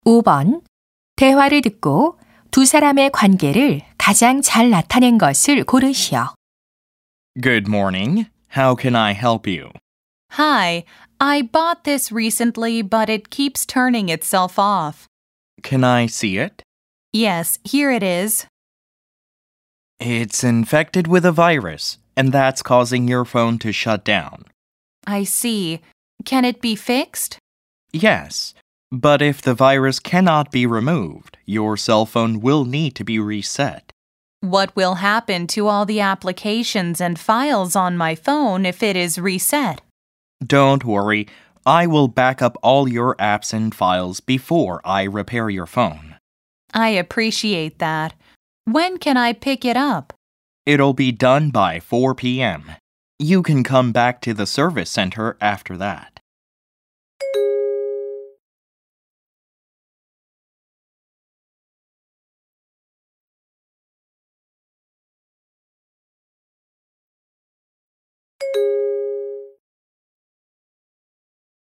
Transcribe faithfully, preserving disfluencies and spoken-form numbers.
오 번. 대화를 듣고 두 사람의 관계를 가장 잘 나타낸 것을 고르시오. Good morning. How can I help you? Hi, I bought this recently, but it keeps turning itself off. Can I see it? Yes, here it is. It's infected with a virus, and that's causing your phone to shut down. I see. Can it be fixed? Yes, but if the virus cannot be removed, your cell phone will need to be reset. What will happen to all the applications and files on my phone if it is reset? Don't worry, I will back up all your apps and files before I repair your phone. I appreciate that. When can I pick it up? It'll be done by four p.m. You can come back to the service center after that.